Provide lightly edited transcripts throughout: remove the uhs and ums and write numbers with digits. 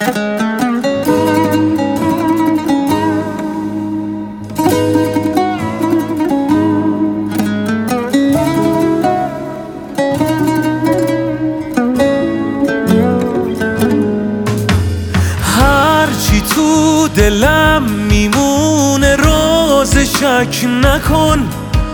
هرچی تو دلم میمونه راز شک نکن،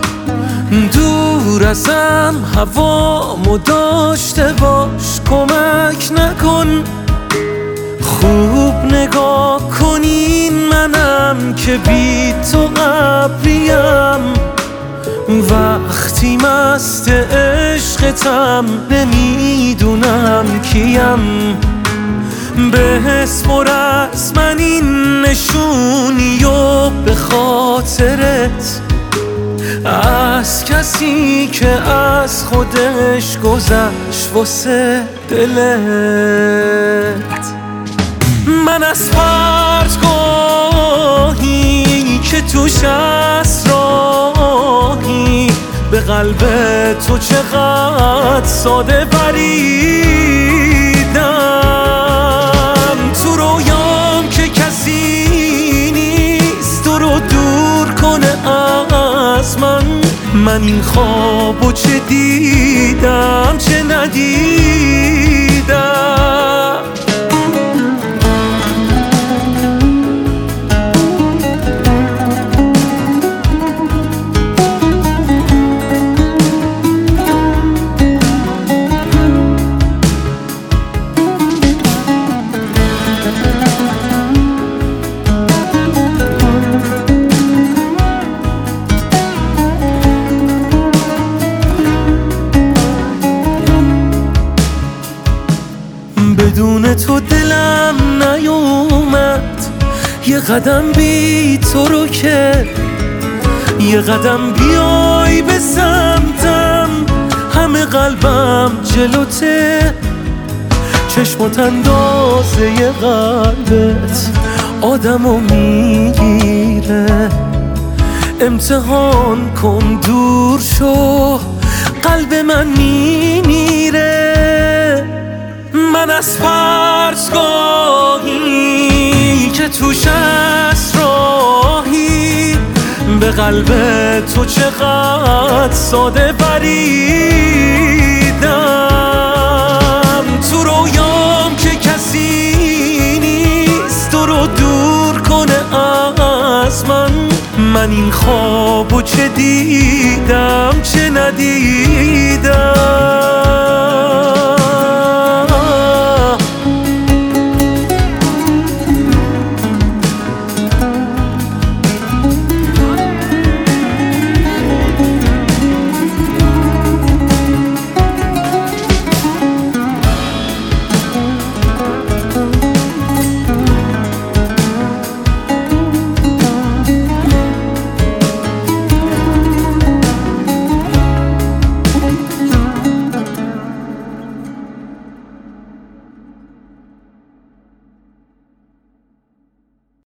دور ازم هوامو داشته باش کمک نکن. خوب نگاه کنین منم که بی تو ابریم، وقتی مست عشقتم نمیدونم کیم. بسپر از من این نشونی و به خاطرت، از کسی که از خودش گذشت واسه دلت. من از پرتگاهی که توش اسراری، به قلب تو چقدر ساده پریدم. تو رویام که کسی نیست تو رو دور کنه از من این خوابو چه دیدم چه ندیدم. بدون تو دلم نیومد یه قدم بی تو رو که، یه قدم بیای به سمتم همه قلبم جلوته. چشمات اندازه ی قلبت آدمو میگیره، امتحان کن دور شو قلب من میمیره. من از پرتگاهی که توش اسراری، به قلب تو چقدر ساده پریدم. تو رویام که کسی نیست تو رو دور کنه از من این خوابو چه دیدم چه ندیدم.